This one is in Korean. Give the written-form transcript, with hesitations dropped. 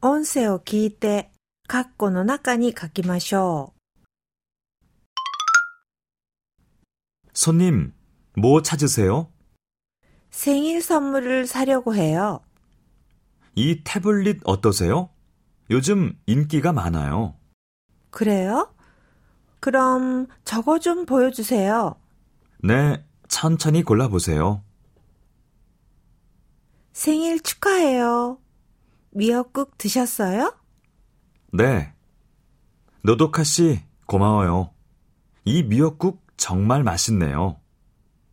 音声を聞いて、括弧の中に書きましょう。 손님, 뭐 찾으세요? 생일 선물을 사려고 해요. 이 태블릿 어떠세요? 요즘 인기가 많아요. 그래요? 그럼 저거 좀 보여주세요. 네, 천천히 골라보세요. 생일 축하해요. 미역국 드셨어요? 네. 노도카 씨, 고마워요. 이 미역국 정말 맛있네요.